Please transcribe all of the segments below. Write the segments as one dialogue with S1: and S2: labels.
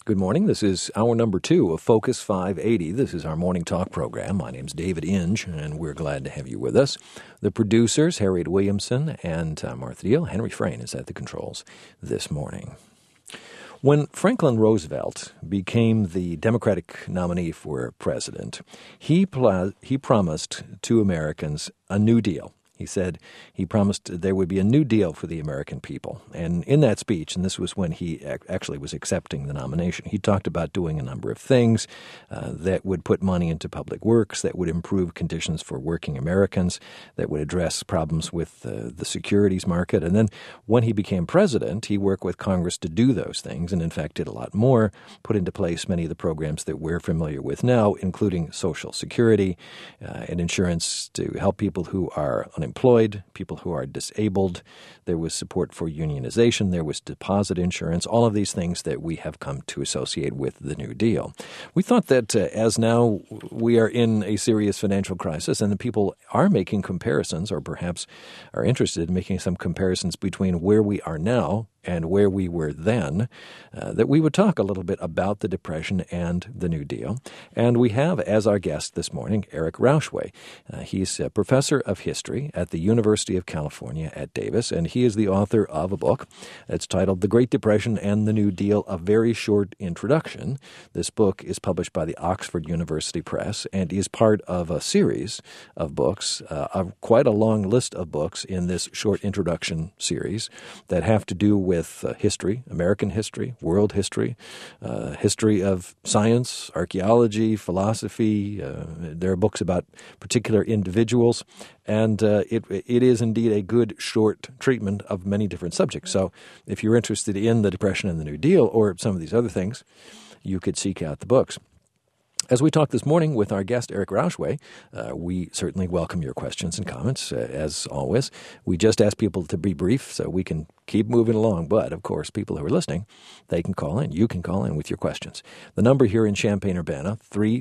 S1: Good morning. This is hour number 2 of Focus 580. This is our morning talk program. My name's David Inge, and we're glad to have you with us. The producers, Harriet Williamson and Martha Deal. Henry Frayne is at the controls this morning. When Franklin Roosevelt became the Democratic nominee for president, he promised to Americans a New Deal. He said he promised there would be a new deal for the American people. And in that speech, and this was when he actually was accepting the nomination, he talked about doing a number of things that would put money into public works, that would improve conditions for working Americans, that would address problems with the securities market. And then when he became president, he worked with Congress to do those things, and in fact did a lot more, put into place many of the programs that we're familiar with now, including Social Security and insurance to help people who are unemployed, people who are disabled. There was support for unionization. There was deposit insurance, all of these things that we have come to associate with the New Deal. We thought that as now we are in a serious financial crisis and the people are making comparisons or perhaps are interested in making some comparisons between where we are now and where we were then, that we would talk a little bit about the Depression and the New Deal. And we have as our guest this morning Eric Rauchway. He's a professor of history at the University of California at Davis, and he is the author of a book that's titled The Great Depression and the New Deal, A Very Short Introduction. This book is published by the Oxford University Press and is part of a series of books, quite a long list of books in this short introduction series that have to do with history, American history, world history, history of science, archaeology, philosophy. There are books about particular individuals, and it is indeed a good short treatment of many different subjects. So if you're interested in the Depression and the New Deal or some of these other things, you could seek out the books. As we talk this morning with our guest, Eric Rauchway, we certainly welcome your questions and comments, as always. We just ask people to be brief so we can keep moving along. But, of course, people who are listening, they can call in. You can call in with your questions. The number here in Champaign-Urbana,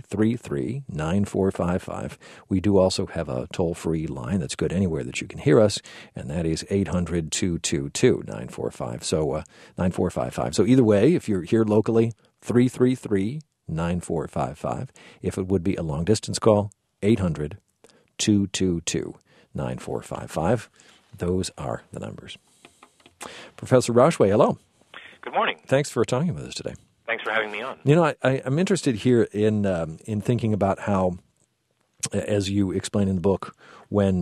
S1: 333-9455. We do also have a toll-free line that's good anywhere that you can hear us, and that is 800-222-945. So 9455. So either way, if you're here locally, 333-9455. If it would be a long-distance call, 800-222-9455. Those are the numbers. Professor Rauchway, hello.
S2: Good morning.
S1: Thanks for talking with us today.
S2: Thanks for having me on.
S1: You know, I'm interested here in thinking about how, as you explain in the book, when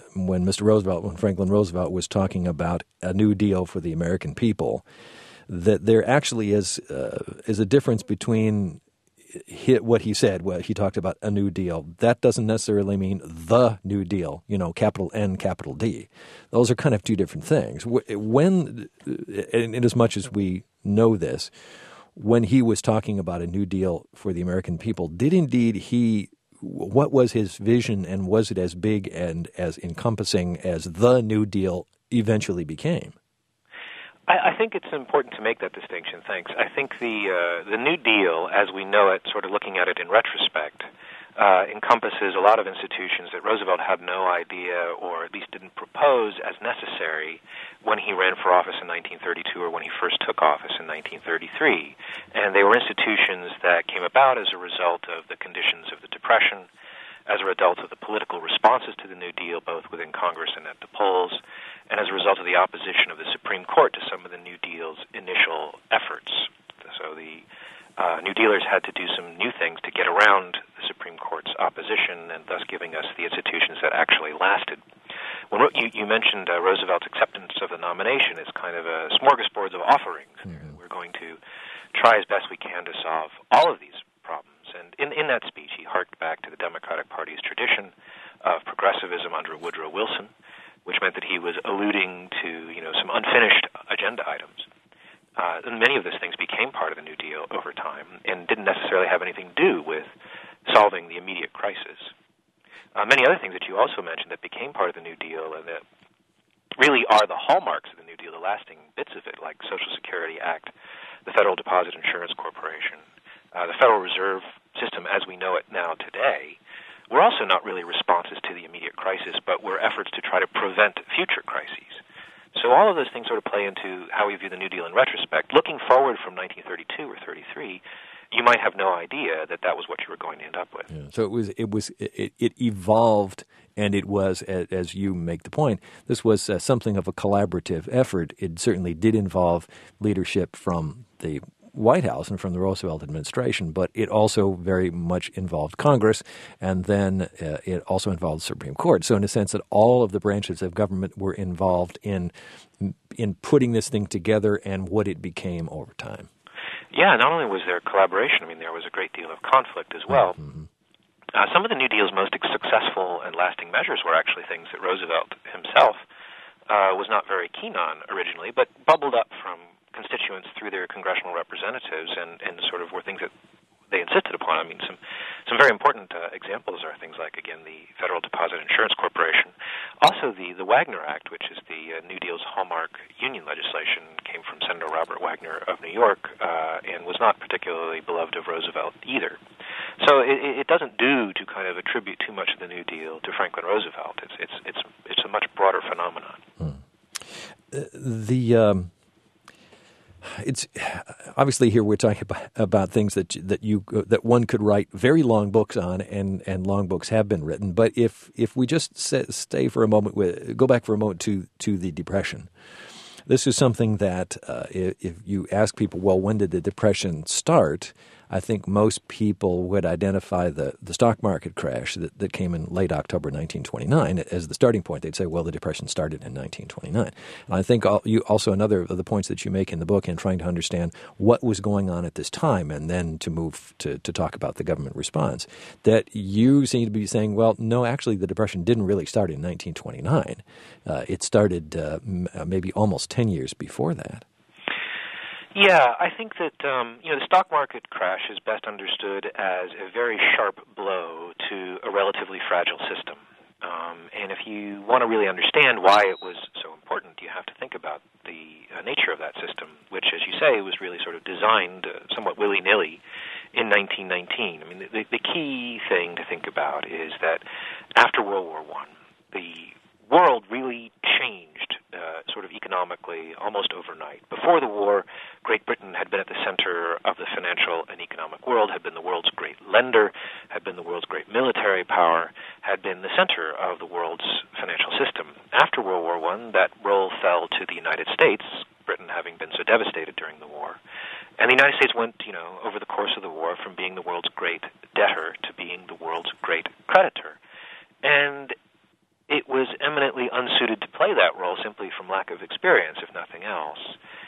S1: Franklin Roosevelt was talking about a new deal for the American people, that there actually is a difference between what he said. Well, he talked about a new deal. That doesn't necessarily mean the New Deal, capital N, capital D. Those are kind of two different things. When, in as much as we know this, when he was talking about a new deal for the American people, did indeed what was his vision, and was it as big and as encompassing as the New Deal eventually became?
S2: I think it's important to make that distinction, thanks. I think the New Deal, as we know it, sort of looking at it in retrospect, encompasses a lot of institutions that Roosevelt had no idea, or at least didn't propose as necessary when he ran for office in 1932 or when he first took office in 1933. And they were institutions that came about as a result of the conditions of the Depression, as a result of the political responses to the New Deal, both within Congress and at the polls, and as a result of the opposition of the Supreme Court to some of the New Deal's initial efforts. So the New Dealers had to do some new things to get around the Supreme Court's opposition, and thus giving us the institutions that actually lasted. When you mentioned Roosevelt's acceptance of the nomination as kind of a smorgasbord of offerings. Mm-hmm. We're going to try as best we can to solve all of these problems. And in that speech, he harked back to the Democratic Party's tradition of progressivism under Woodrow Wilson, which meant that he was alluding to, some unfinished agenda items. And many of those things became part of the New Deal over time and didn't necessarily have anything to do with solving the immediate crisis. Many other things that you also mentioned that became part of the New Deal and that really are the hallmarks of the New Deal, the lasting bits of it, like Social Security Act, the Federal Deposit Insurance Corporation, the Federal Reserve System as we know it now today, were also not really responses to the immediate crisis, but were efforts to try to prevent future crises. So all of those things sort of play into how we view the New Deal in retrospect. Looking forward from 1932 or 33, you might have no idea that that was what you were going to end up with.
S1: Yeah. So it evolved, and it was, as you make the point, this was something of a collaborative effort. It certainly did involve leadership from the White House and from the Roosevelt administration, but it also very much involved Congress, and then it also involved the Supreme Court. So in a sense that all of the branches of government were involved in putting this thing together and what it became over time.
S2: Yeah, not only was there collaboration, I mean, there was a great deal of conflict as well.
S1: Mm-hmm.
S2: Some of the New Deal's most successful and lasting measures were actually things that Roosevelt himself was not very keen on originally, but bubbled up from constituents through their congressional representatives and sort of were things that they insisted upon. I mean, some very important examples are things like, again, the Federal Deposit Insurance Corporation. Also, the Wagner Act, which is the New Deal's hallmark union legislation, came from Senator Robert Wagner of New York and was not particularly beloved of Roosevelt either. So it doesn't do to kind of attribute too much of the New Deal to Franklin Roosevelt. It's a much broader phenomenon.
S1: It's obviously here we're talking about things that one could write very long books on, and long books have been written. But if we just stay for a moment, go back for a moment to the Depression. This is something that if you ask people, well, when did the Depression start? I think most people would identify the stock market crash that came in late October 1929 as the starting point. They'd say, well, the Depression started in 1929. And I think also another of the points that you make in the book in trying to understand what was going on at this time and then to move to talk about the government response, that you seem to be saying, well, no, actually the Depression didn't really start in 1929. It started maybe almost 10 years before that.
S2: Yeah, I think that the stock market crash is best understood as a very sharp blow to a relatively fragile system. And if you want to really understand why it was so important, you have to think about the nature of that system, which, as you say, was really sort of designed somewhat willy-nilly in 1919. I mean, the key thing to think about is that after World War I, the world really changed sort of economically almost overnight. Before the war, Great Britain had been at the center of the financial and economic world, had been the world's great lender, had been the world's great military power, had been the center of the world's financial system. After World War I, that role fell to the United States, Britain having been so devastated during the war. And the United States went, over the course of the war from being the world's great debtor to being the world's great creditor. And it was eminently unsuited to play that role simply from lack of experience, if nothing else.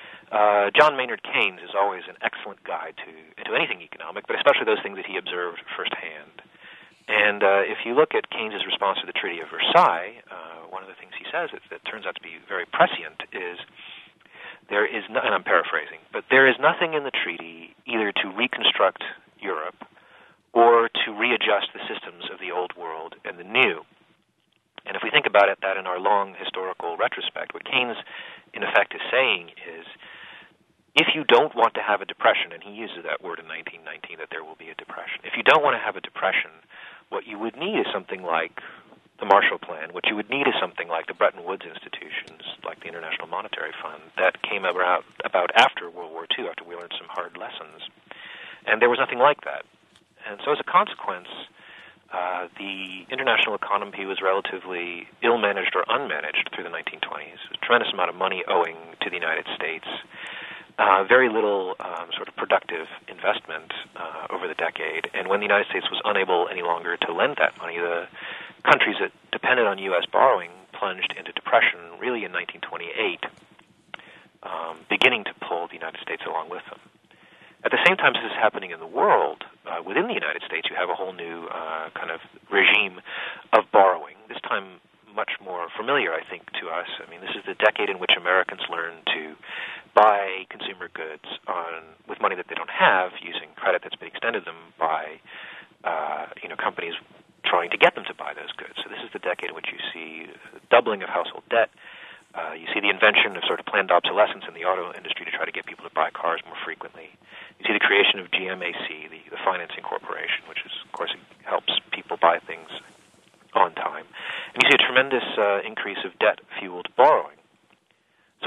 S2: John Maynard Keynes is always an excellent guide to anything economic, but especially those things that he observed firsthand. And if you look at Keynes's response to the Treaty of Versailles, one of the things he says that turns out to be very prescient is there is, and I'm paraphrasing, but there is nothing in the treaty either to reconstruct Europe or to readjust the systems of the old world and the new. And if we think about that in our long historical retrospect, what Keynes, in effect, is saying is, if you don't want to have a depression, and he uses that word in 1919, that there will be a depression. If you don't want to have a depression, what you would need is something like the Marshall Plan. What you would need is something like the Bretton Woods institutions, like the International Monetary Fund, that came about after World War II, after we learned some hard lessons. And there was nothing like that. And so as a consequence, the international economy was relatively ill-managed or unmanaged through the 1920s. A tremendous amount of money owing to the United States. Very little sort of productive investment over the decade. And when the United States was unable any longer to lend that money, the countries that depended on U.S. borrowing plunged into depression really in 1928, beginning to pull the United States along with them. At the same time as this is happening in the world, within the United States, you have a whole new kind of regime of borrowing, this time much more familiar, I think, to us. I mean, this is the decade in which Americans learn to buy consumer goods with money that they don't have, using credit that's been extended them by companies trying to get them to buy those goods. So this is the decade in which you see doubling of household debt. You see the invention of sort of planned obsolescence in the auto industry to try to get people to buy cars more frequently. You see the creation of GMAC, the financing corporation, which is, of course, helps people buy things on time. And you see a tremendous increase of debt-fueled borrowing.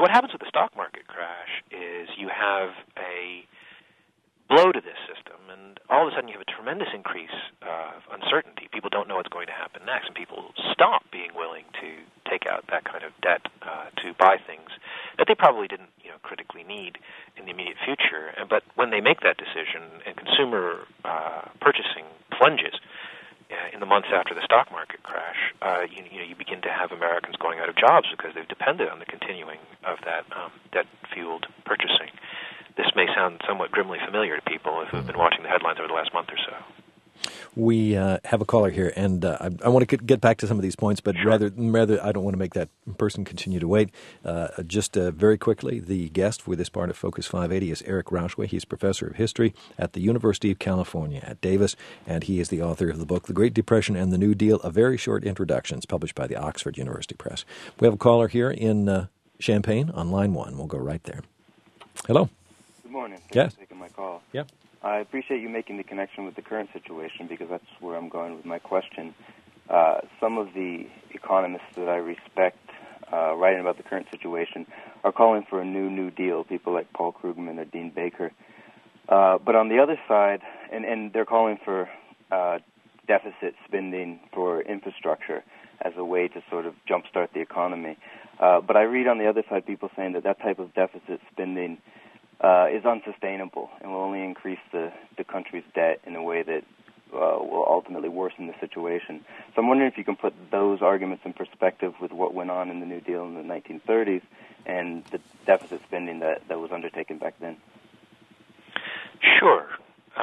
S2: So what happens with the stock market crash is you have a blow to this system, and all of a sudden you have a tremendous increase of uncertainty. People don't know what's going to happen next, and people stop being willing to take out that kind of debt to buy things that they probably didn't, critically need in the immediate future. But when they make that decision and consumer purchasing plunges in the months after the stock market crash, you begin to have Americans going out of jobs because they've depended on the continuing of that debt-fueled purchasing. This may sound somewhat grimly familiar to people who have been watching the headlines over the last month or so.
S1: We have a caller here, and I want to get back to some of these points, but rather I don't want to make that person continue to wait. Just very quickly, the guest for this part of Focus 580 is Eric Rauchway. He's professor of history at the University of California at Davis, and he is the author of the book, The Great Depression and the New Deal, A Very Short Introduction. It's published by the Oxford University Press. We have a caller here in Champaign on line 1. We'll go right there. Hello.
S3: Good morning.
S1: Yes.
S3: Thanks for taking my call.
S1: Yeah.
S3: I appreciate you making the connection with the current situation because that's where I'm going with my question. Some of the economists that I respect writing about the current situation are calling for a New Deal, people like Paul Krugman or Dean Baker. But on the other side, and they're calling for deficit spending for infrastructure as a way to sort of jumpstart the economy. But I read on the other side people saying that type of deficit spending is unsustainable and will only increase the country's debt in a way that will ultimately worsen the situation. So I'm wondering if you can put those arguments in perspective with what went on in the New Deal in the 1930s and the deficit spending that was undertaken back then.
S2: Sure.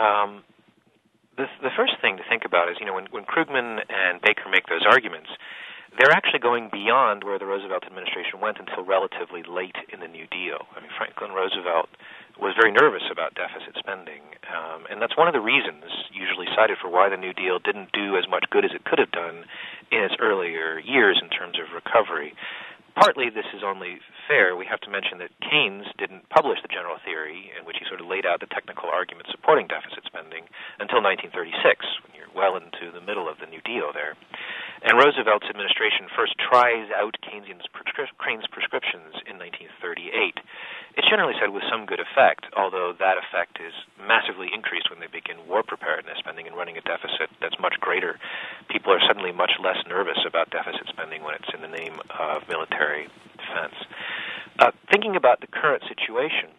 S2: The first thing to think about is, when Krugman and Baker make those arguments, they're actually going beyond where the Roosevelt administration went until relatively late in the New Deal. I mean, Franklin Roosevelt was very nervous about deficit spending, and that's one of the reasons usually cited for why the New Deal didn't do as much good as it could have done in its earlier years in terms of recovery. Partly this is only fair. We have to mention that Keynes didn't publish the general theory in which he sort of laid out the technical arguments supporting deficit spending until 1936, when you're well into the middle of the New Deal there. And Roosevelt's administration first tries out Keynes' prescriptions in 1938. It's generally said with some good effect, although that effect is massively increased when they begin war preparedness spending and running a deficit that's much greater. People are suddenly much less nervous about deficit spending when it's in the name of military defense. Thinking about the current situation,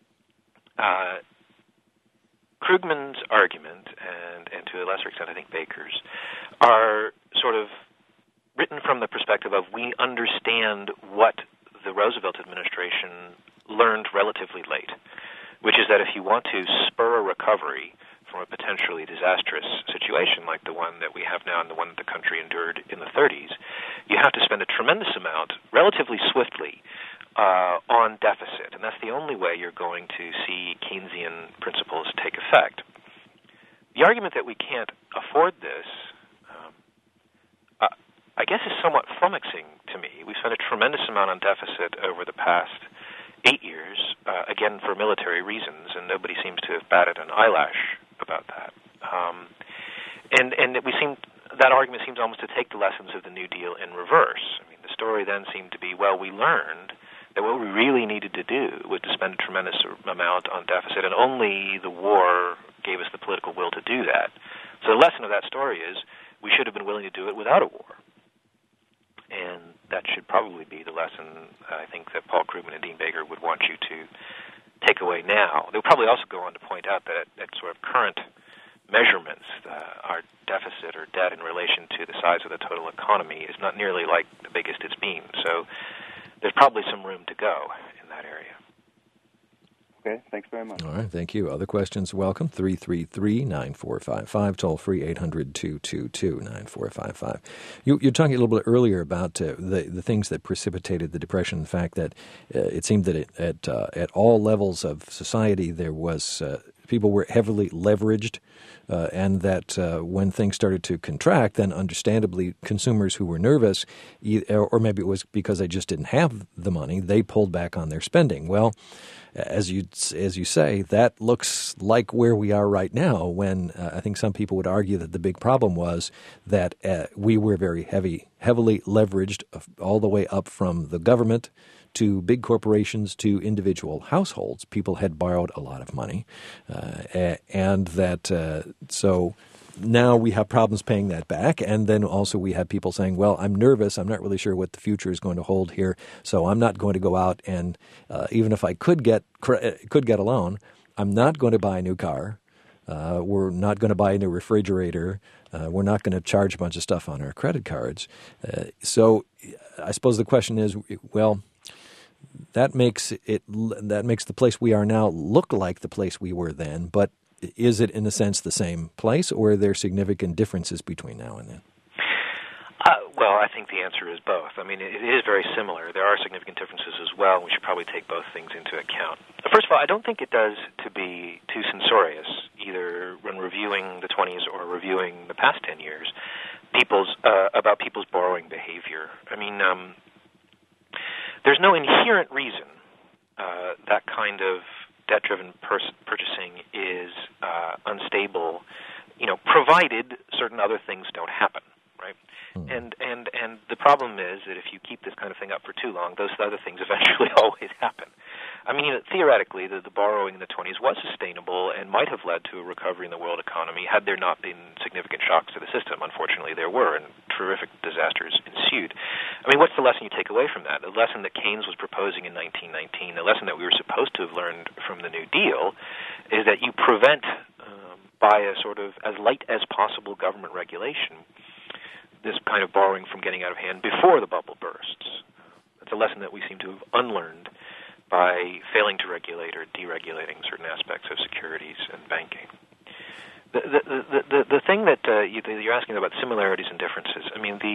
S2: Krugman's argument, and to a lesser extent I think Baker's, are sort of written from the perspective of we understand what the Roosevelt administration learned relatively late, which is that if you want to spur a recovery from a potentially disastrous situation like the one that we have now and the one that the country endured in the 30s, you have to spend a tremendous amount relatively swiftly on deficit, and that's the only way you're going to see Keynesian principles take effect. The argument that we can't afford this, I guess, is somewhat flummoxing to me. We've spent a tremendous amount on deficit over the past 8 years, again for military reasons, and nobody seems to have batted an eyelash about that. And that argument seems almost to take the lessons of the New Deal in reverse. I mean, the story then seemed to be, well, we learned that what we really needed to do was to spend a tremendous amount on deficit, and only the war gave us the political will to do that. So the lesson of that story is we should have been willing to do it without a war. And that should probably be the lesson I think that Paul Krugman and Dean Baker would want you to take away now. They'll probably also go on to point out that at sort of current measurements, our deficit or debt in relation to the size of the total economy is not nearly like the biggest it's been. So there's probably some room to go in that area.
S3: Okay, thanks very much.
S1: All right, thank you. Other questions, welcome. 333-9455, toll free 800-222-9455. You're talking a little bit earlier about the things that precipitated the Depression, the fact that it seemed that at all levels of society there was people were heavily leveraged, and that when things started to contract, then understandably consumers who were nervous, or maybe it was because they just didn't have the money, they pulled back on their spending. Well, as you say, that looks like where we are right now, when I think some people would argue that the big problem was that we were very heavily leveraged all the way up from the government to big corporations to individual households. People had borrowed a lot of money, and that so now we have problems paying that back. And then also we have people saying, well, I'm nervous. I'm not really sure what the future is going to hold here, so I'm not going to go out and even if I could get a loan, I'm not going to buy a new car. We're not going to buy a new refrigerator. We're not going to charge a bunch of stuff on our credit cards. So I suppose the question is, well, that makes the place we are now look like the place we were then. But is it, in a sense, the same place, or are there significant differences between now and then?
S2: Well, I think the answer is both. I mean, it is very similar. There are significant differences as well, and we should probably take both things into account. First of all, I don't think it does to be too censorious, either when reviewing the 20s or reviewing the past 10 years, about people's borrowing behavior. I mean, there's no inherent reason that kind of debt-driven purchasing is unstable, provided certain other things don't happen. Right, and the problem is that if you keep this kind of thing up for too long, those other things eventually always happen. I mean, theoretically, the borrowing in the 20s was sustainable and might have led to a recovery in the world economy had there not been significant shocks to the system. Unfortunately, there were, and terrific disasters ensued. I mean, what's the lesson you take away from that? The lesson that Keynes was proposing in 1919, the lesson that we were supposed to have learned from the New Deal, is that you prevent, by a sort of as light as possible government regulation, this kind of borrowing from getting out of hand before the bubble bursts. That's a lesson that we seem to have unlearned by failing to regulate or deregulating certain aspects of securities and banking. The thing that you're asking about similarities and differences, I mean,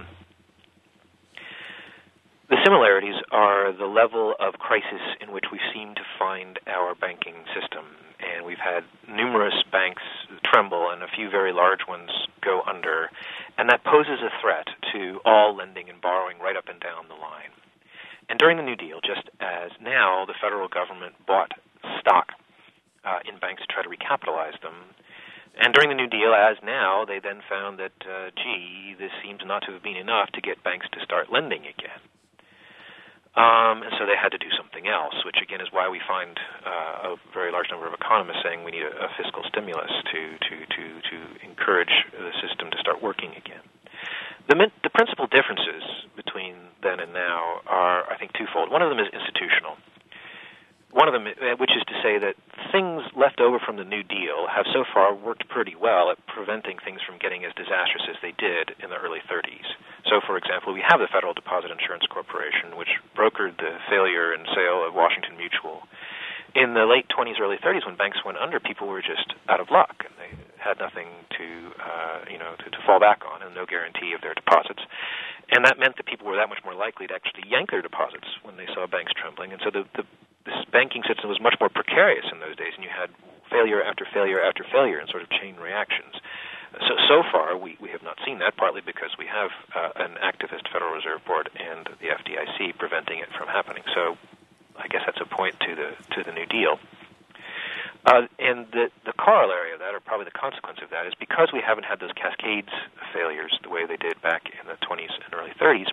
S2: the similarities are the level of crisis in which we seem to find our banking system. And we've had numerous banks tremble and a few very large ones go under. And that poses a threat to all lending and borrowing right up and down the line. And during the New Deal, just as now the federal government bought stock in banks to try to recapitalize them, and during the New Deal, as now, they then found that, this seems not to have been enough to get banks to start lending again. And so they had to do something else, which again is why we find a very large number of economists saying we need a fiscal stimulus to encourage the system to start working again. The principal differences between then and now are, I think, twofold. One of them is institutional. One of them, which is to say that things left over from the New Deal have so far worked pretty well at preventing things from getting as disastrous as they did in the early 30s. So, for example, we have the Federal Deposit Insurance Corporation, which brokered the failure and sale of Washington Mutual. In the late 20s, early 30s, when banks went under, people were just out of luck, and they had nothing to fall back on, and no guarantee of their deposits. And that meant that people were that much more likely to actually yank their deposits when they saw banks trembling. And so this banking system was much more precarious in those days, and you had failure after failure after failure in sort of chain reactions. So far, we have not seen that, partly because we have an activist Federal Reserve Board and the FDIC preventing it from happening. So I guess that's a point to the New Deal. And the corollary of that, or probably the consequence of that, is because we haven't had those cascades of failures the way they did back in the 20s and early 30s,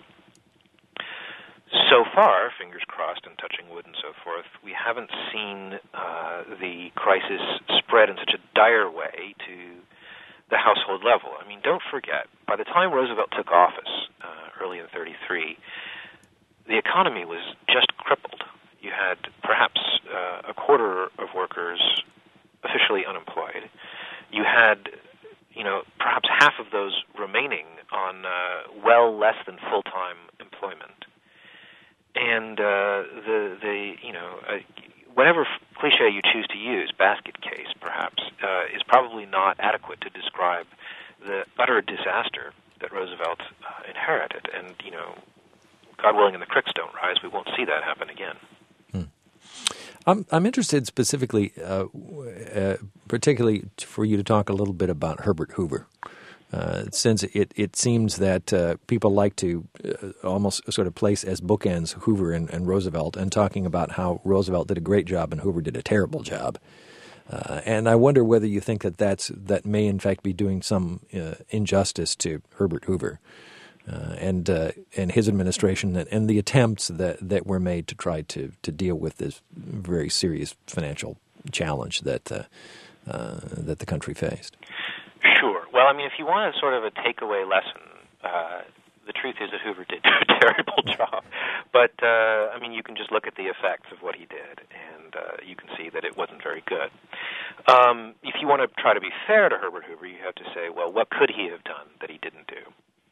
S2: so far, fingers crossed and touching wood and so forth, we haven't seen the crisis spread in such a dire way to the household level. I mean, don't forget, by the time Roosevelt took office early in 1933, the economy was just crippled. You had perhaps a quarter of workers officially unemployed. You had, perhaps half of those remaining on well less than full-time employment. And whatever cliche you choose to use, basket case perhaps, is probably not adequate to describe the utter disaster that Roosevelt inherited. And, God willing, and the creeks don't rise, we won't see that happen again.
S1: I'm interested specifically, particularly for you to talk a little bit about Herbert Hoover. Since it seems that people like to almost sort of place as bookends Hoover and Roosevelt, and talking about how Roosevelt did a great job and Hoover did a terrible job. And I wonder whether you think that may in fact be doing some injustice to Herbert Hoover. and his administration and the attempts that were made to try to deal with this very serious financial challenge that the country faced.
S2: Sure. Well, I mean, if you want a sort of a takeaway lesson, the truth is that Hoover did do a terrible job. But, I mean, you can just look at the effects of what he did, and you can see that it wasn't very good. If you want to try to be fair to Herbert Hoover, you have to say, well, what could he have done that he didn't do?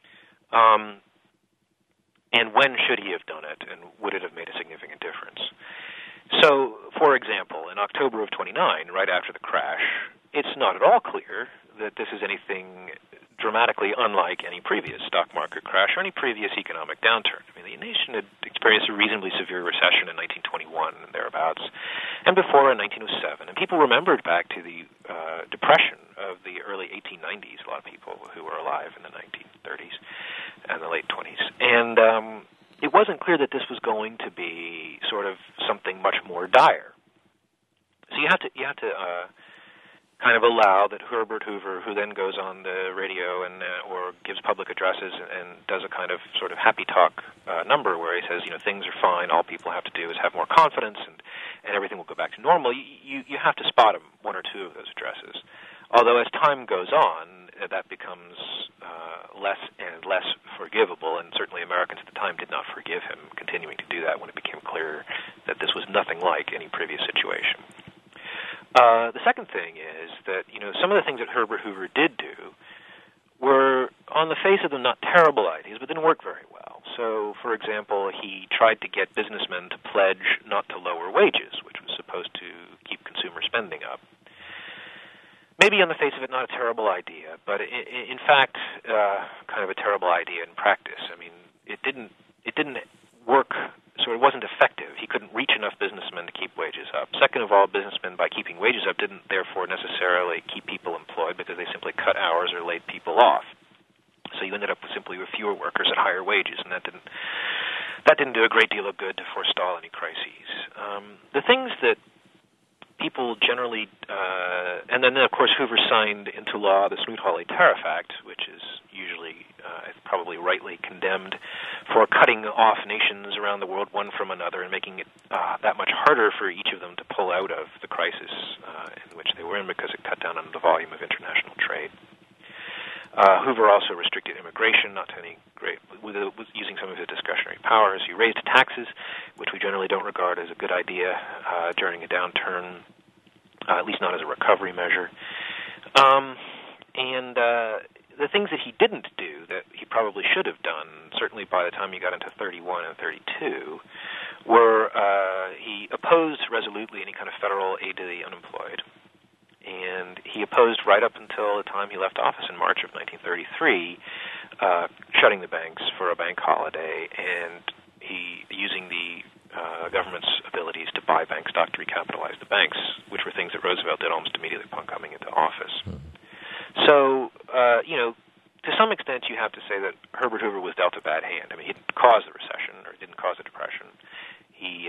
S2: And when should he have done it, and would it have made a significant difference? So, for example, in October of 29, right after the crash, it's not at all clear that this is anything dramatically unlike any previous stock market crash or any previous economic downturn. I mean, the nation had experienced a reasonably severe recession in 1921 and thereabouts, and before in 1907. And people remembered back to the depression of the early 1890s, a lot of people who were alive in the 1930s and the late 20s. And it wasn't clear that this was going to be sort of something much more dire. So you have to kind of allow that Herbert Hoover, who then goes on the radio and or gives public addresses and does a kind of sort of happy talk number where he says, things are fine, all people have to do is have more confidence and everything will go back to normal. You have to spot him, one or two of those addresses. Although as time goes on, that becomes less and less forgivable, and certainly Americans at the time did not forgive him continuing to do that when it became clear that this was nothing like any previous situation. The second thing is that, some of the things that Herbert Hoover did do were, on the face of them, not terrible ideas, but didn't work very well. So, for example, he tried to get businessmen to pledge not to lower wages, which was supposed to keep consumer spending up. Maybe on the face of it, not a terrible idea, but in fact, kind of a terrible idea in practice. I mean, it didn't work, so it wasn't effective. He couldn't reach enough businessmen to keep wages up. Second of all, businessmen, by keeping wages up, didn't therefore necessarily keep people employed because they simply cut hours or laid people off. So you ended up simply with fewer workers at higher wages, and that didn't do a great deal of good to forestall any crises. The things that people generally, and then of course Hoover signed into law the Smoot-Hawley Tariff Act, which is usually probably rightly condemned for cutting off nations around the world one from another and making it that much harder for each of them to pull out of the crisis in which they were in because it cut down on the volume of international trade. Hoover also restricted immigration, not to any great, with using some of his discretionary powers. He raised taxes, which we generally don't regard as a good idea during a downturn, at least not as a recovery measure. And the things that he didn't do that he probably should have done, certainly by the time he got into 31 and 32, were he opposed resolutely any kind of federal aid to the unemployed. And he opposed right up until the time he left office in March of 1933, shutting the banks for a bank holiday, and he using the government's abilities to buy bank stock to recapitalize the banks, which were things that Roosevelt did almost immediately upon coming into office. So, to some extent, you have to say that Herbert Hoover was dealt a bad hand. I mean, he didn't cause the recession or didn't cause the depression. He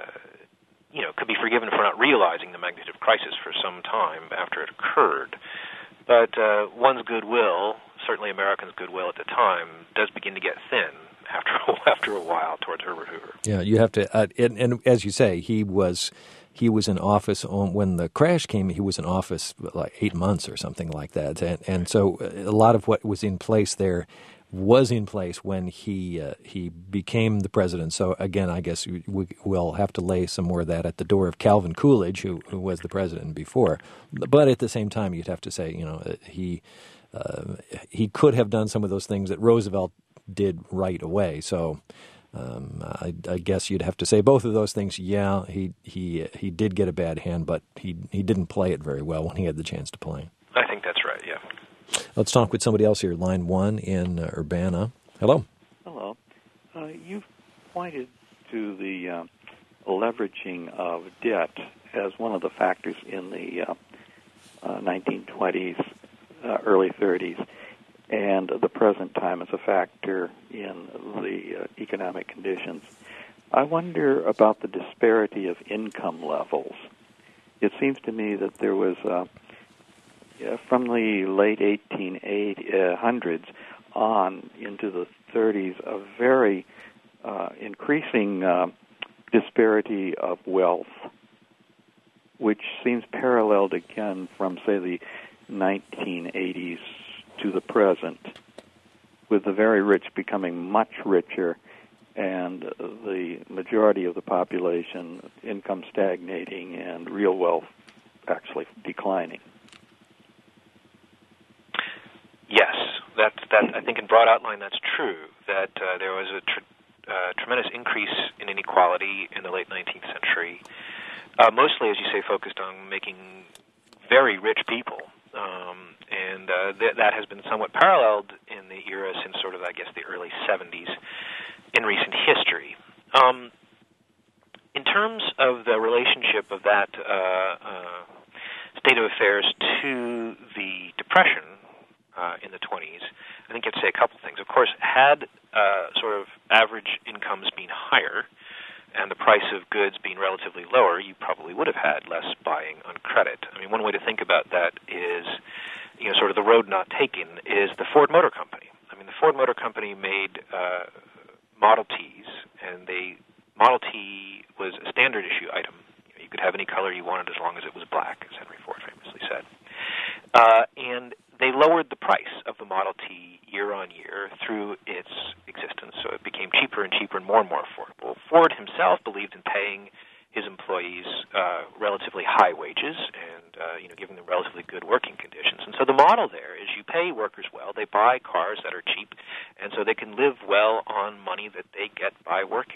S2: could be forgiven for not realizing the magnitude of crisis for some time after it occurred. But one's goodwill, certainly Americans' goodwill at the time, does begin to get thin after a while towards Herbert Hoover.
S1: Yeah, you have to, and as you say, he was in office when the crash came. He was in office like 8 months or something like that, and so a lot of what was in place there was in place when he became the president. So again, I guess we'll have to lay some more of that at the door of Calvin Coolidge, who was the president before. But at the same time, you'd have to say, he could have done some of those things that Roosevelt did right away. So I guess you'd have to say both of those things. Yeah, he did get a bad hand, but he didn't play it very well when he had the chance to play.
S2: I think that's right. Yeah.
S1: Let's talk with somebody else here. Line 1 in Urbana. Hello.
S4: Hello. You've pointed to the leveraging of debt as one of the factors in the 1920s, early 30s, and the present time as a factor in the economic conditions. I wonder about the disparity of income levels. It seems to me that there was from the late 1800s on into the 30s a very increasing disparity of wealth, which seems paralleled again from, say, the 1980s to the present, with the very rich becoming much richer and the majority of the population income stagnating and real wealth actually declining.
S2: Yes, that I think in broad outline that's true, that there was a tremendous increase in inequality in the late 19th century, mostly, as you say, focused on making very rich people. And that has been somewhat paralleled in the era since sort of, I guess, the early 70s in recent history. In terms of the relationship of that state of affairs to the Depression in the 20s, I think I'd say a couple things. Of course, had sort of average incomes been higher and the price of goods being relatively lower, you probably would have had less buying on credit. I mean, one way to think about that is, sort of the road not taken is the Ford Motor Company. I mean, the Ford Motor Company made Model Ts, and Model T was a standard issue item. You could have any color you wanted as long as it was black, as Henry Ford famously said. And they lowered the price of the Model T year on year through its existence, so it became cheaper and cheaper and more affordable. Ford himself believed in paying his employees relatively high wages and giving them relatively good working conditions. And so the model there is you pay workers well, they buy cars that are cheap, and so they can live well on money that they get by working.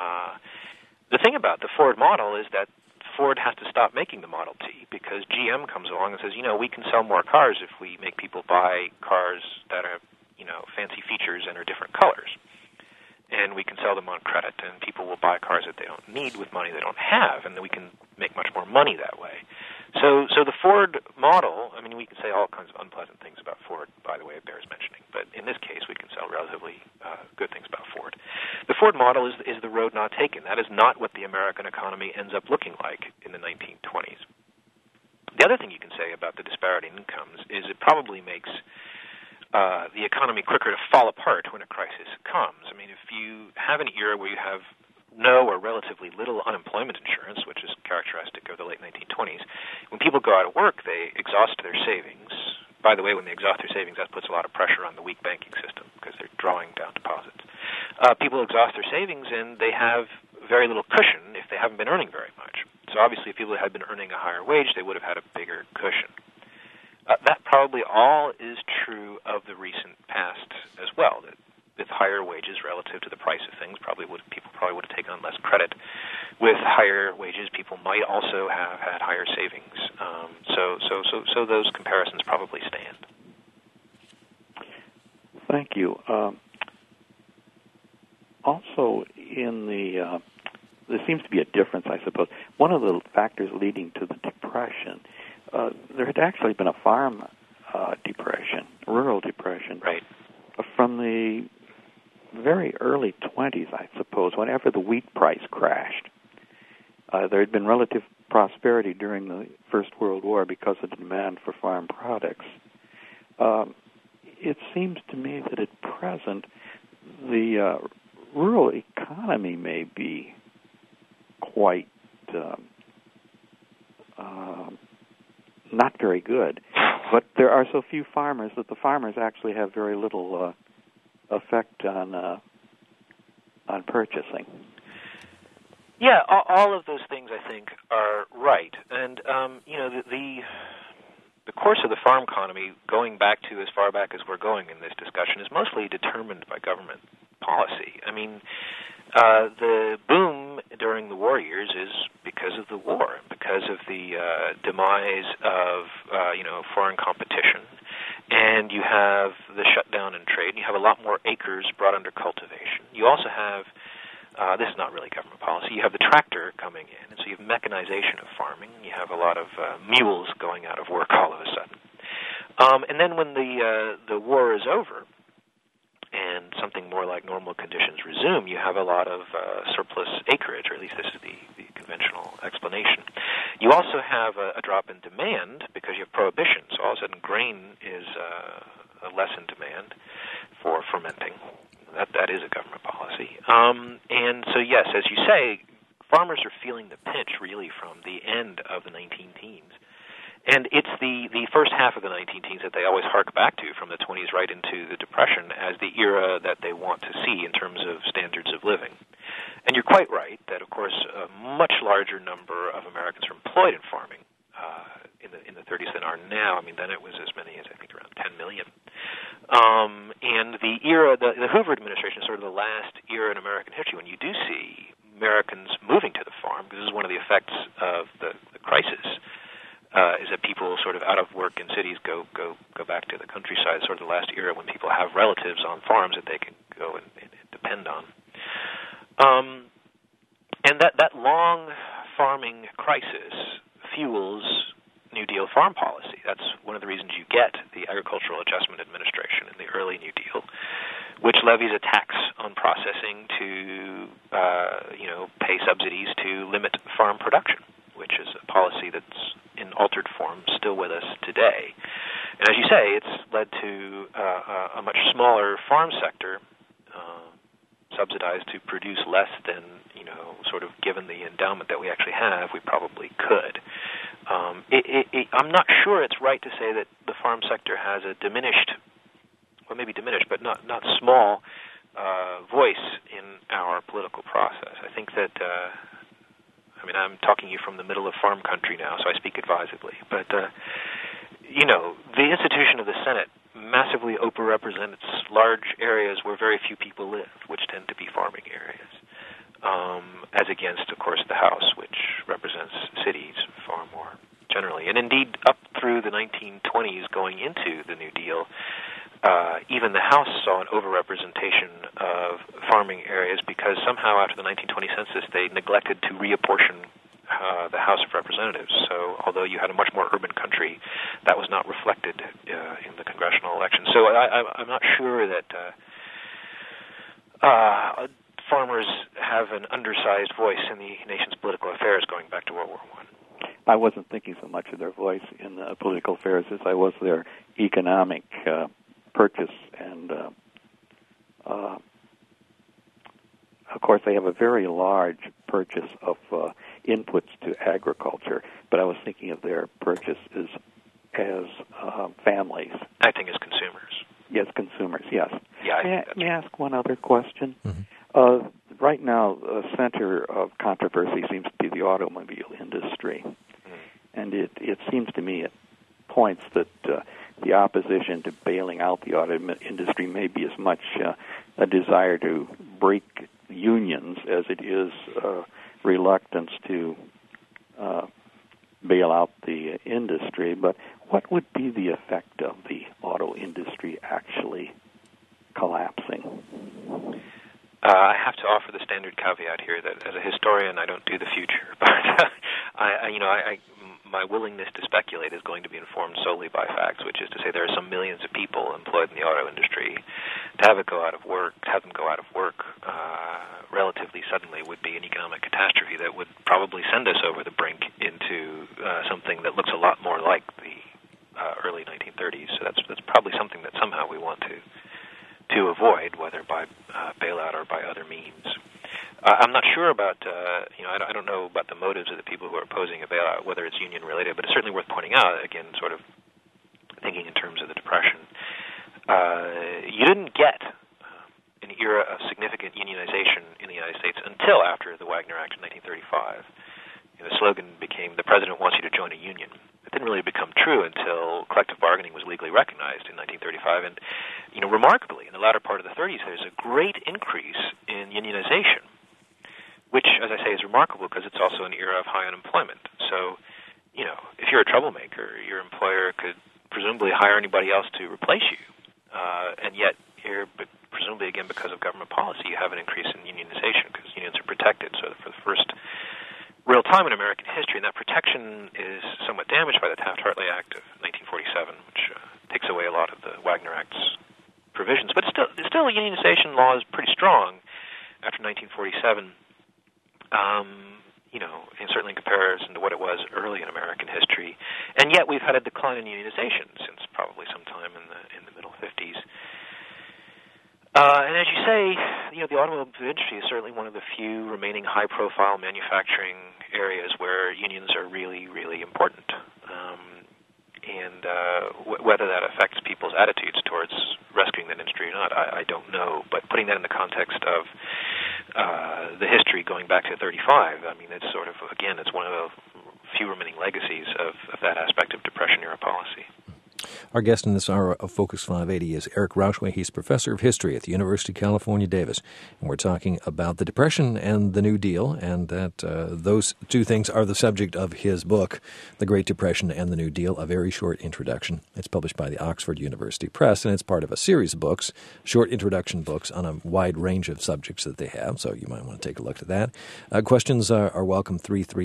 S2: The thing about the Ford model is that Ford has to stop making the Model T because GM comes along and says, we can sell more cars if we make people buy cars that have, fancy features and are different colors. And we can sell them on credit, and people will buy cars that they don't need with money they don't have, and then we can make much more money that way. So the Ford model, I mean, we can say all kinds of unpleasant things about Ford, by the way, it bears mentioning, but in this case we can sell relatively good things about Ford. The Ford model is the road not taken. That is not what the American economy ends up looking like in the 1920s. The other thing you can say about the disparity in incomes is it probably makes the economy quicker to fall apart when a crisis comes. I mean, if you have an era where you have no or relatively little unemployment insurance, which is characteristic of the late 1920s, when people go out of work, they exhaust their savings. By the way, when they exhaust their savings, that puts a lot of pressure on the weak banking system because they're drawing down deposits. People exhaust their savings, and they have very little cushion if they haven't been earning very much. So obviously, if people had been earning a higher wage, they would have had a bigger cushion. That probably all is true of the recent past as well, that with higher wages relative to the price of things, people probably would have taken on less credit. With higher wages, people might also have had higher savings. So those comparisons probably stand.
S4: Thank you. Also, there seems to be a difference, I suppose. One of the factors leading to the Depression, there had actually been a farm depression, rural depression,
S2: right,
S4: from the very early 20s, I suppose, whenever the wheat price crashed. There had been relative prosperity during the First World War because of the demand for farm products. It seems to me that at present, the rural economy may be quite not very good, but there are so few farmers that the farmers actually have very little effect on purchasing.
S2: Yeah, all of those things I think are right, and the course of the farm economy, going back to as far back as we're going in this discussion, is mostly determined by government policy. I mean, the boom during the war years is because of the war, because of the demise of foreign competition, and you have the shutdown in trade, and you have a lot more acres brought under cultivation. You also have, this is not really government policy, you have the tractor coming in, and so you have mechanization of farming. You have a lot of mules going out of work all of a sudden. And then when the war is over, and something more like normal conditions resume, you have a lot of surplus acreage, or at least this is the conventional explanation. You also have a drop in demand because you have prohibition, so all of a sudden grain is less in demand. for fermenting. That is a government policy. And so, yes, as you say, farmers are feeling the pinch really from the end of the 19-teens. And it's the first half of the 19-teens that they always hark back to, from the 20s right into the Depression, as the era that they want to see in terms of standards of living. And you're quite right that, of course, a much larger number of Americans are employed in farming in the 30s than are now. I mean, then it was as many as, I think, around 10 million. And the era, the Hoover administration is sort of the last era in American history when you do see Americans moving to the farm, because this is one of the effects of the crisis, is that people sort of out of work in cities go back to the countryside. Sort of the last era when people have relatives on farms that they can go and depend on. And that long farming crisis fuels New Deal farm policy. That's one of the reasons you get the Agricultural Adjustment Administration in the early New Deal, which levies a tax on processing to, pay subsidies to limit farm production, which is a policy that's in altered form still with us today. And as you say, it's led to a much smaller farm sector, subsidized to produce less than, sort of given the endowment that we actually have, we probably could. I'm not sure it's right to say that the farm sector has a diminished, but not small voice in our political process. I think that, I'm talking to you from the middle of farm country now, so I speak advisedly. But, the institution of the Senate massively overrepresents large areas where very few people live, which tend to be farming areas, as against, of course, the House, which represents cities far more generally. And indeed, up through the 1920s going into the New Deal, even the House saw an overrepresentation of farming areas because somehow after the 1920 census they neglected to reapportion the House of Representatives. So although you had a much more urban country, that was not reflected in the congressional election. So I'm not sure that farmers have an undersized voice in the nation's political affairs going back to World War I.
S4: I wasn't thinking so much of their voice in political affairs as I was their economic purchase. And, of course, they have a very large purchase of inputs to agriculture, but I was thinking of their purchase as families.
S2: I think as consumers.
S4: Yes, consumers, yes.
S2: Yeah,
S4: May I ask one other question?
S1: Mm-hmm.
S4: Right now, the center of controversy seems to be the automobile industry. And it seems to me at points that the opposition to bailing out the auto industry may be as much a desire to break unions as it is reluctance to bail out the industry. But what would be the effect of the auto industry actually collapsing?
S2: I have to offer the standard caveat here that as a historian, I don't do the future, but my willingness to speculate is going to be informed solely by facts, which is to say there are some millions of people employed in the auto industry. To have them go out of work relatively suddenly would be an economic catastrophe that would probably send us over the brink into something that looks a lot more like the early 1930s. So that's probably something that somehow we want to avoid, whether by bailout or by other means. I'm not sure about, I don't know about the motives of the people who are opposing a bailout, whether it's union-related, but it's certainly worth pointing out, again, sort of thinking in terms of the Depression. You didn't get an era of significant unionization in the United States until after the Wagner Act in 1935. The slogan became, "The President wants you to join a union." It didn't really become true until collective bargaining was legally recognized in 1935. And, remarkably, in the latter part of the 30s, there's a great increase in unionization, which, as I say, is remarkable because it's also an era of high unemployment. So, if you're a troublemaker, your employer could presumably hire anybody else to replace you. And yet, here, presumably, again, because of government policy, you have an increase in unionization because unions are protected. So for the first real time in American history, and that protection is somewhat damaged by the Taft-Hartley Act of 1947, which takes away a lot of the Wagner Act's provisions. But still, unionization law is pretty strong after 1947, and certainly in comparison to what it was early in American history. And yet we've had a decline in unionization since probably sometime in the middle 50s. And as you say, the automobile industry is certainly one of the few remaining high-profile manufacturing areas where unions are really, really important. Whether that affects people's attitudes towards rescuing that industry or not, I don't know. But putting that in the context of the history going back to 35, I mean, it's sort of, again, it's one of the few remaining legacies of that aspect of Depression-era policy.
S1: Our guest in this hour of Focus 580 is Eric Rauchway. He's professor of history at the University of California, Davis. And we're talking about the Depression and the New Deal, and that those two things are the subject of his book, The Great Depression and the New Deal, A Very Short Introduction. It's published by the Oxford University Press, and it's part of a series of books, short introduction books on a wide range of subjects that they have, so you might want to take a look at that. Questions are welcome,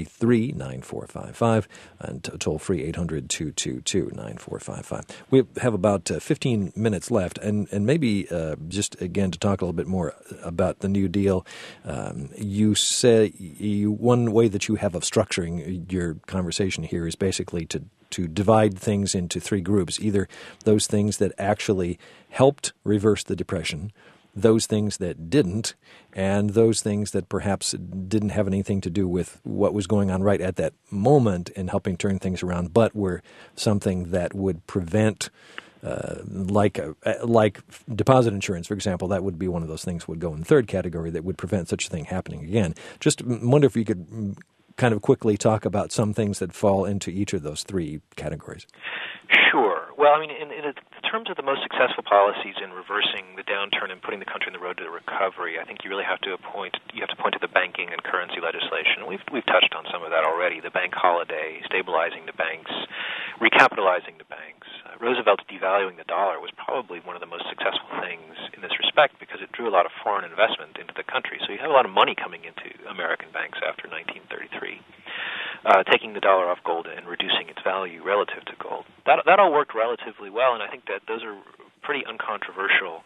S1: 333-9455, and toll-free 800-222-9455. We have about 15 minutes left, and maybe just again to talk a little bit more about the New Deal. You say one way that you have of structuring your conversation here is basically to divide things into three groups, either those things that actually helped reverse the Depression, those things that didn't, and those things that perhaps didn't have anything to do with what was going on right at that moment in helping turn things around, but were something that would prevent, like deposit insurance, for example. That would be one of those things would go in the third category that would prevent such a thing happening again. Just wonder if you could kind of quickly talk about some things that fall into each of those three categories.
S2: Sure. Well, I mean, in terms of the most successful policies in reversing the downturn and putting the country on the road to the recovery, I think you really have to point to the banking and currency legislation. We've touched on some of that already. The bank holiday, stabilizing the banks, recapitalizing the banks. Roosevelt's devaluing the dollar was probably one of the most successful things in this respect because it drew a lot of foreign investment into the country. So you have a lot of money coming into American banks after 1933. Taking the dollar off gold and reducing its value relative to gold. That all worked relatively well, and I think that those are pretty uncontroversial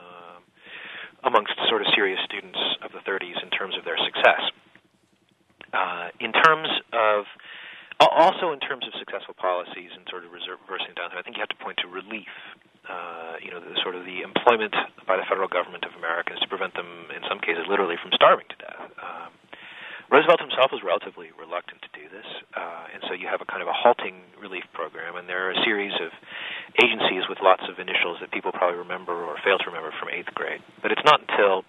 S2: amongst sort of serious students of the 30s in terms of their success. In terms of successful policies and sort of reversing down there, I think you have to point to relief. The employment by the federal government of Americans to prevent them, in some cases, literally from starving to death. Roosevelt himself was relatively reluctant to do this, and so you have a kind of a halting relief program, and there are a series of agencies with lots of initials that people probably remember or fail to remember from 8th grade. But it's not until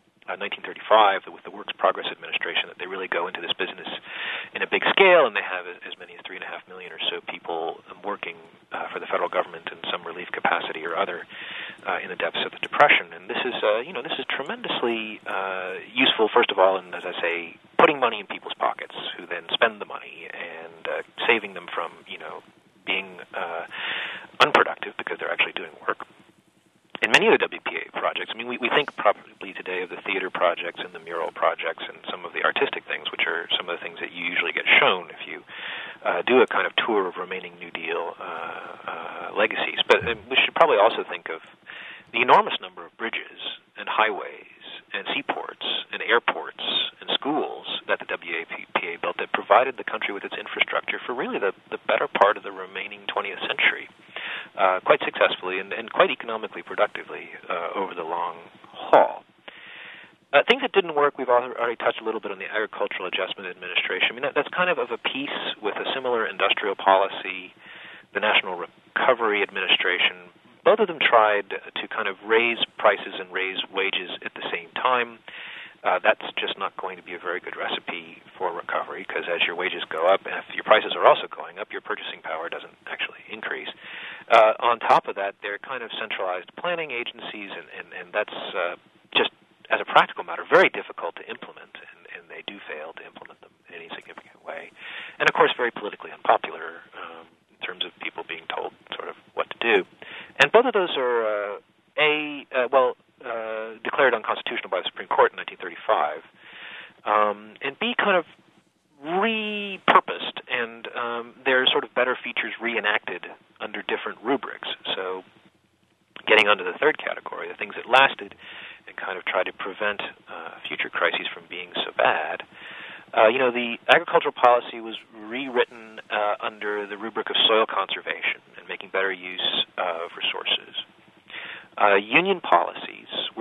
S2: 1935 that with the Works Progress Administration that they really go into this business in a big scale, and they have as many as 3.5 million or so people working for the federal government in some relief capacity or other in the depths of the Depression. And this is tremendously useful, first of all, in, as I say, putting money in people's pockets who then spend the money and saving them from, being unproductive because they're actually doing work. In many of the WPA projects, I mean, we think probably today of the theater projects and the mural projects and some of the artistic things, which are some of the things that you usually get shown if you do a kind of tour of remaining New Deal legacies. But we should probably also think of the enormous number of bridges and highways and seaports and airports and schools that the WPA built that provided the country with its infrastructure for really the better part of the remaining 20th century, quite successfully and quite economically productively over the long haul. Things that didn't work, we've already touched a little bit on the Agricultural Adjustment Administration. I mean, that's kind of a piece with a similar industrial policy, the National Recovery Administration. Both of them tried to kind of raise prices and raise wages at the same time. That's just not going to be a very good recipe for recovery because as your wages go up, and if your prices are also going up, your purchasing power doesn't actually increase. On top of that, they're kind of centralized planning agencies, and that's just, as a practical matter, very difficult to implement, and they do fail to implement them in any significant way. And, of course, very politically unpopular in terms of people being told sort of what to do. And both of those are, declared unconstitutional by the Supreme Court in 1935, and B, kind of repurposed, and their sort of better features reenacted under different rubrics. So getting onto the third category, the things that lasted and kind of tried to prevent future crises from being so bad. The agricultural policy was rewritten under the rubric of soil conservation and making better use of resources. Union policies were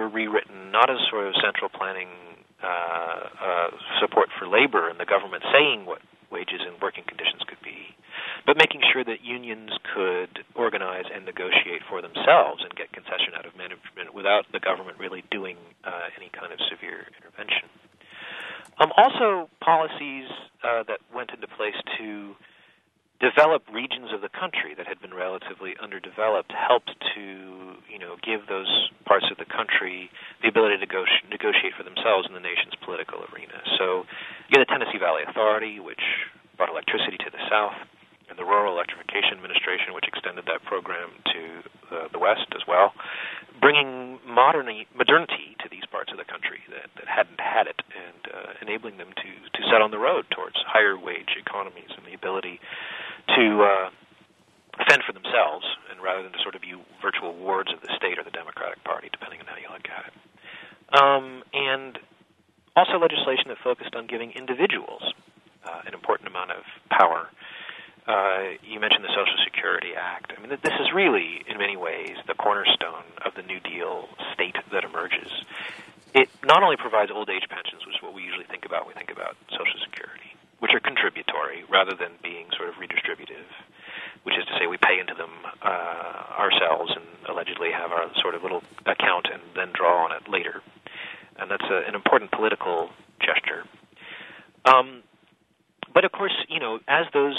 S2: rewritten not as sort of central planning support for labor and the government saying what wages and working conditions could be, but making sure that unions could organize and negotiate for themselves and get concession out of management without the government really doing any kind of severe intervention. Also, policies that went into place to develop regions of the country that had been relatively underdeveloped helped to, give those parts of the country the ability to negotiate for themselves in the nation's political arena. So you had the Tennessee Valley Authority, which brought electricity to the south, and the Rural Electrification Administration, which extended that program to the west as well, bringing modernity to these parts of the country that hadn't had it, and enabling them to set on the road towards higher wage economies and the ability to fend for themselves, and rather than to sort of be virtual wards of the state or the Democratic Party, depending on how you look at it. And also legislation that focused on giving individuals an important amount of power. You mentioned the Social Security Act. I mean, this is really, in many ways, the cornerstone of the New Deal state that emerges. It not only provides old age pensions, which is what we usually think about when we think about Social Security, which are contributory rather than being sort of redistributive, which is to say we pay into them ourselves and allegedly have our sort of little account and then draw on it later. And that's an important political gesture. But of course, as those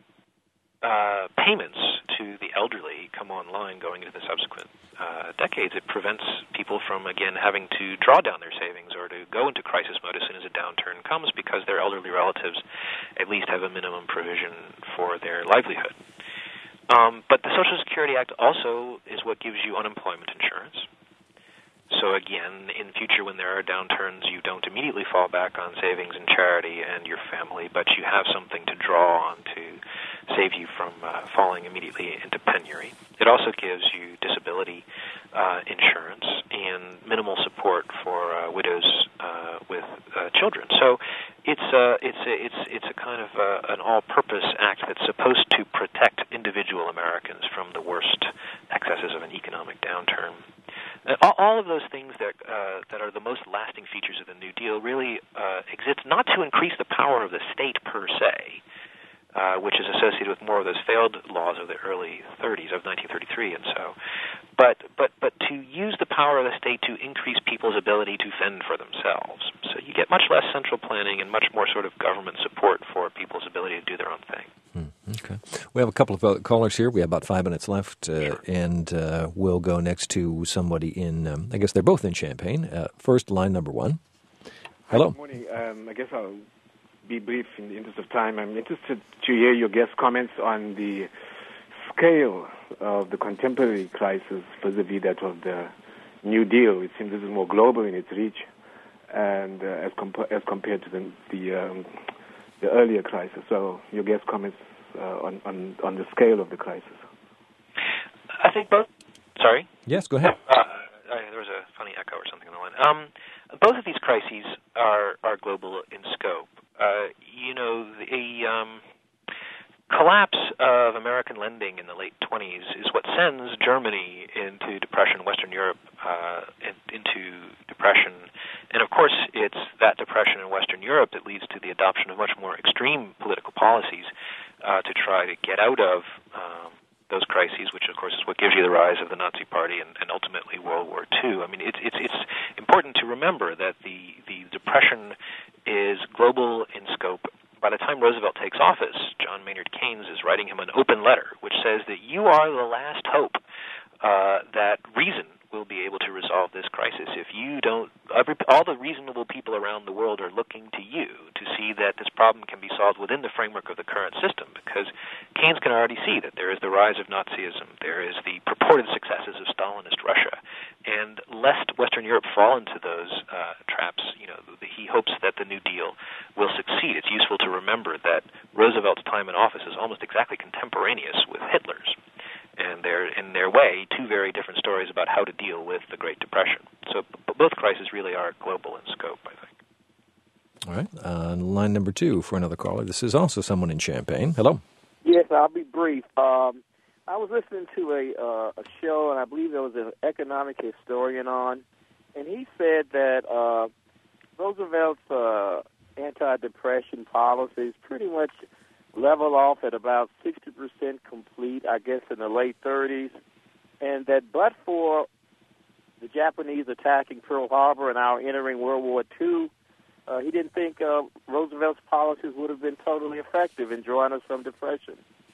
S2: payments to the elderly come online going into the subsequent decades, it prevents people from, again, having to draw down their savings or to go into crisis mode as soon as a downturn comes, because their elderly relatives at least have a minimum provision for their livelihood. But the Social Security Act also is what gives you unemployment insurance. So again, in future when there are downturns, you don't immediately fall back on savings and charity and your family, but you have something to draw on to save you from falling immediately into penury. It also gives you disability insurance and minimal support for widows with children. So it's a kind of an all-purpose act that's supposed to protect individual Americans from the worst excesses of an economic downturn. All of those things that are the most lasting features of the New Deal really exist not to increase the power of the state per se, which is associated with more of those failed laws of the early 30s, of 1933 and so, but to use the power of the state to increase people's ability to fend for themselves. So you get much less central planning and much more sort of government support for people's ability to do their own thing.
S1: Okay. We have a couple of callers here. We have about 5 minutes left,
S2: Sure.
S1: and we'll go next to somebody in, I guess they're both in Champaign. First, line number one. Hello.
S5: Good morning. I guess I'll be brief in the interest of time. I'm interested to hear your guest comments on the scale of the contemporary crisis vis-a-vis that of the New Deal. It seems this is more global in its reach, and as compared to the earlier crisis. So your guest comments on the scale of the crisis.
S2: I think both. Sorry?
S1: Yes, go ahead.
S2: There was a funny echo or something on the line. Both of these crises are global in scope. The collapse of American lending in the late 20s is what sends Germany into depression, Western Europe into depression. And of course, it's that depression in Western Europe that leads to the adoption of much more extreme political policies to try to get out of those crises, which of course is what gives you the rise of the Nazi Party and ultimately World War II. I mean, it's important to remember that the depression is global in scope. By the time Roosevelt takes office, John Maynard Keynes is writing him an open letter, which says that you are the last hope that reason will be able to resolve this crisis. If you don't, all the reasonable people around the world are looking to you to see that this problem can be solved within the framework of the current system, because Keynes can already see that there is the rise of Nazism, there is the purported successes of Stalinist Russia, and lest Western Europe fall into those traps, he hopes that the New Deal will succeed. It's useful to remember that Roosevelt's time in office is almost exactly contemporaneous with Hitler's. And they're, in their way, two very different stories about how to deal with the Great Depression. So both crises really are global in scope, I think.
S1: All right. Line number two for another caller. This is also someone in Champaign. Hello.
S6: Yes, I'll be brief. I was listening to a show, and I believe there was an economic historian on, and he said that Roosevelt's anti-depression policies pretty much level off at about 60% complete, I guess, in the late 30s, and that but for the Japanese attacking Pearl Harbor and our entering World War II, he didn't think Roosevelt's policies would have been totally effective in drawing us from depression.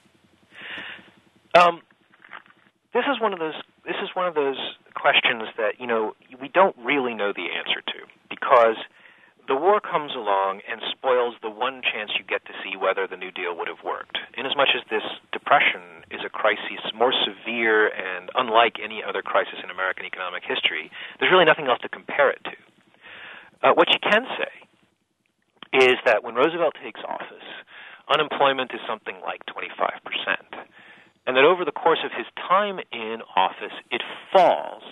S2: This is one of those questions that we don't really know the answer to, because the war comes along and spoils the one chance you get to see whether the New Deal would have worked. Inasmuch as this depression is a crisis more severe and unlike any other crisis in American economic history, there's really nothing else to compare it to. What you can say is that when Roosevelt takes office, unemployment is something like 25%, and that over the course of his time in office, it falls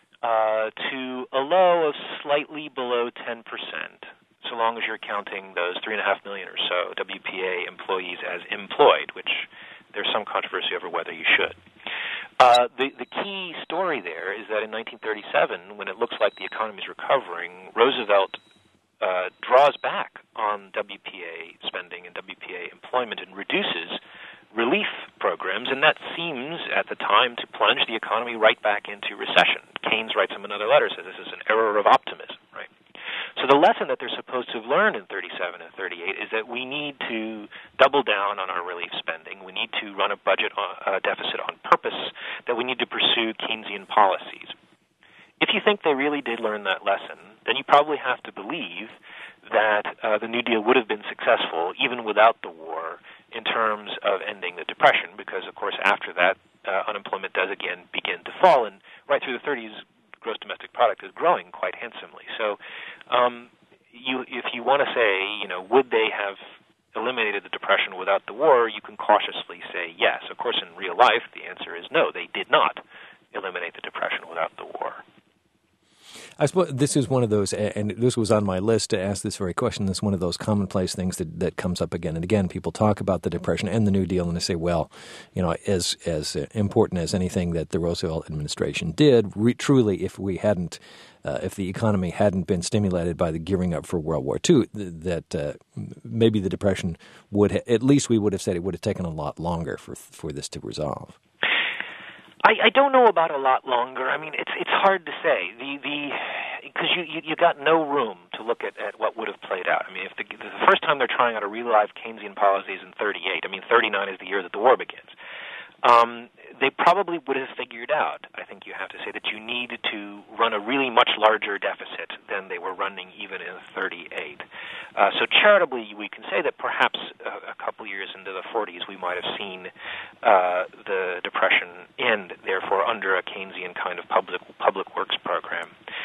S2: to a low of slightly below 10%, so long as you're counting those 3.5 million or so WPA employees as employed, which there's some controversy over whether you should. The key story there is that in 1937, when it looks like the economy is recovering, Roosevelt draws back on WPA spending and WPA employment and reduces relief programs, and that seems, at the time, to plunge the economy right back into recession. Keynes writes him another letter, says this is an error of optimism, right? So the lesson that they're supposed to have learned in 37 and 38 is that we need to double down on our relief spending. We need to run a budget deficit on purpose, that we need to pursue Keynesian policies. If you think they really did learn that lesson, then you probably have to believe that the New Deal would have been successful even without the war in terms of ending the Depression, because, of course, after that, unemployment does again begin to fall, and right through the 30s, gross domestic product is growing quite handsomely. So if you want to say, would they have eliminated the Depression without the war, you can cautiously say yes. Of course, in real life, the answer is no, they did not eliminate the Depression without the war.
S1: I suppose this is one of those, and this was on my list to ask this very question. This is one of those commonplace things that comes up again and again. People talk about the Depression and the New Deal, and they say, well, as important as anything that the Roosevelt administration did, truly, if the economy hadn't been stimulated by the gearing up for World War II, that maybe the Depression at least we would have said it would have taken a lot longer for this to resolve.
S2: I don't know about a lot longer. I mean, it's hard to say because you got no room to look at what would have played out. I mean, if the first time they're trying out a real live Keynesian policies in 38, I mean, 39 is the year that the war begins. They probably would have figured out, I think you have to say, that you need to run a really much larger deficit than they were running even in 38. So charitably, we can say that perhaps a couple years into the 40s, we might have seen the Depression end, therefore, under a Keynesian kind of public works program.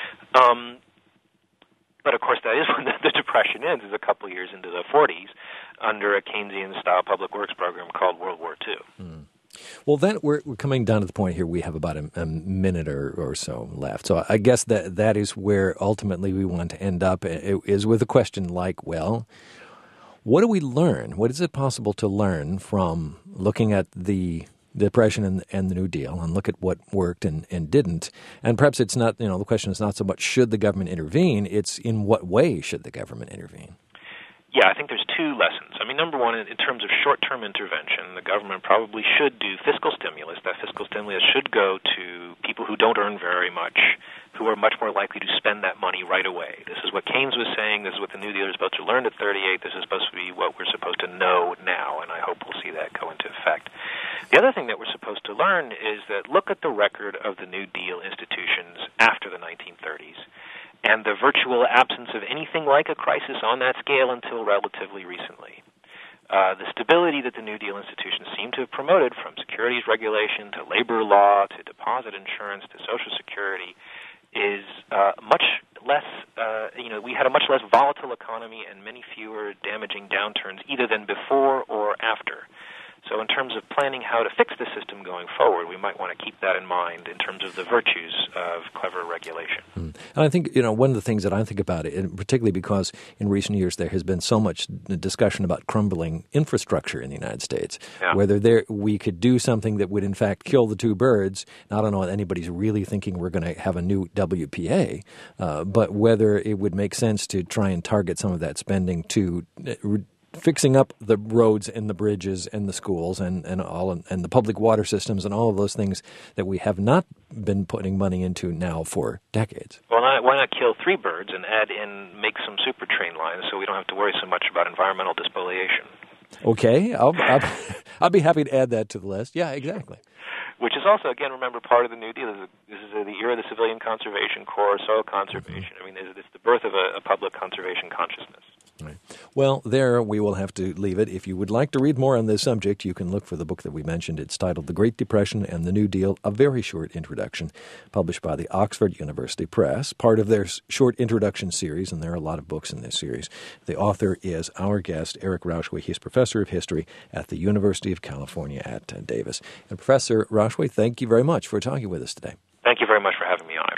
S2: But, of course, that is when the Depression ends, is a couple years into the 40s, under a Keynesian-style public works program called World War II.
S1: Mm. Well, then we're coming down to the point here. We have about a minute or so left. So I guess that is where ultimately we want to end up, is with a question like, well, what do we learn? What is it possible to learn from looking at the Depression and the New Deal, and look at what worked and didn't? And perhaps it's not, the question is not so much should the government intervene, it's in what way should the government intervene?
S2: Yeah, I think there's two lessons. I mean, number one, in terms of short-term intervention, the government probably should do fiscal stimulus. That fiscal stimulus should go to people who don't earn very much, who are much more likely to spend that money right away. This is what Keynes was saying. This is what the New Deal is supposed to learn at 38. This is supposed to be what we're supposed to know now, and I hope we'll see that go into effect. The other thing that we're supposed to learn is that look at the record of the New Deal institutions after the 1930s. And the virtual absence of anything like a crisis on that scale until relatively recently. The stability that the New Deal institutions seem to have promoted, from securities regulation to labor law to deposit insurance to Social Security, is much less, we had a much less volatile economy and many fewer damaging downturns either than before or after. So in terms of planning how to fix the system going forward, we might want to keep that in mind in terms of the virtues of clever regulation.
S1: And I think, one of the things that I think about it, and particularly because in recent years there has been so much discussion about crumbling infrastructure in the United States, whether we could do something that would in fact kill the two birds. I don't know if anybody's really thinking we're going to have a new WPA, but whether it would make sense to try and target some of that spending to fixing up the roads and the bridges and the schools and the public water systems and all of those things that we have not been putting money into now for decades.
S2: Well, why not kill 3 birds and make some super train lines so we don't have to worry so much about environmental despoliation?
S1: Okay, I'll be happy to add that to the list. Yeah, exactly.
S2: Which is also, again, remember, part of the New Deal. This is the era of the Civilian Conservation Corps, soil conservation. I mean, it's the birth of a public conservation consciousness.
S1: Right. Well, there we will have to leave it. If you would like to read more on this subject, you can look for the book that we mentioned. It's titled The Great Depression and the New Deal, a very short introduction, published by the Oxford University Press, part of their short introduction series, and there are a lot of books in this series. The author is our guest, Eric Rauchway. He's professor of history at the University of California at Davis. And Professor Rauchway, thank you very much for talking with us today.
S2: Thank you very much for having me on.